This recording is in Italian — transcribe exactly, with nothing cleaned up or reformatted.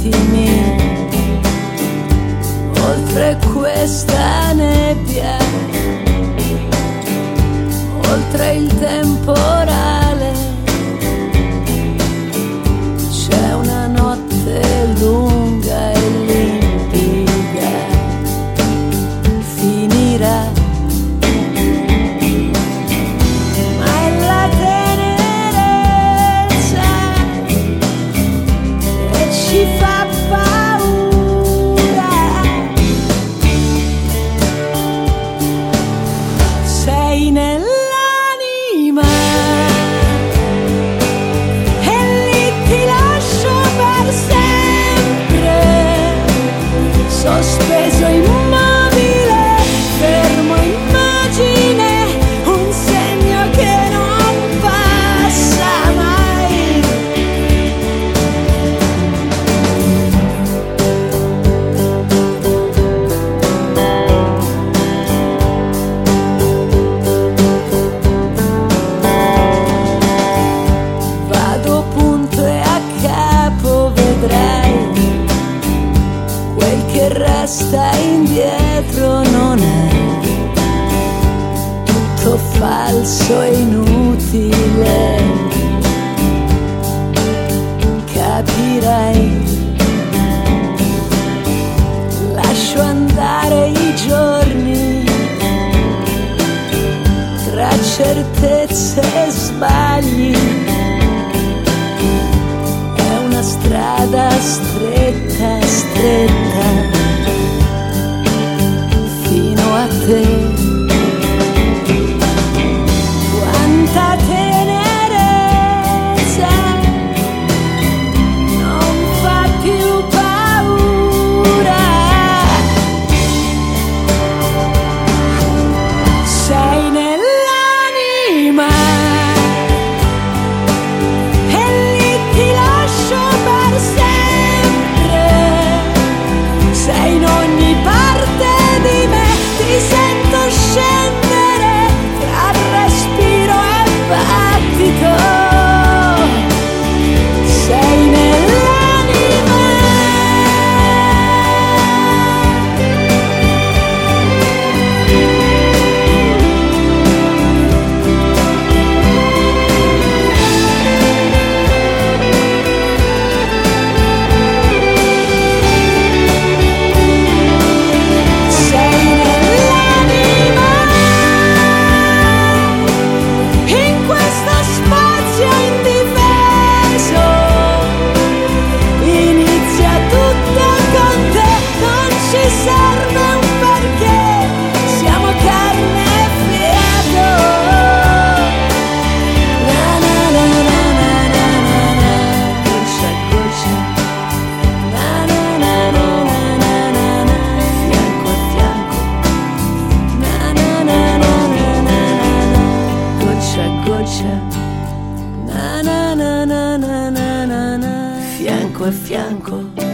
attimi oltre questa nebbia, oltre il temporale. C'è una notte lunga e limpida, finirà. Ci fa paura, sei nell'anima e lì ti lascio per sempre, sospeso immobile, fermo immagine, un segno che non passa mai. Resta indietro non è tutto falso e inutile, capirai. Lascio andare i giorni tra certezze e sbagli, è una strada stretta, stretta fino a te. Quanta tenerezza, non fa più paura, sei nell'anima e lì ti lascio per sempre, sei in ogni parte di me, ti sento scendere tra respiro e battito, sei nell'anima. Serve un perché, siamo carne e fiato. Na na na na na na na, goccia a goccia. Na na na na na na na na, fianco a fianco. Na na na na na na na, goccia a goccia. Na na na na na na na, fianco a fianco.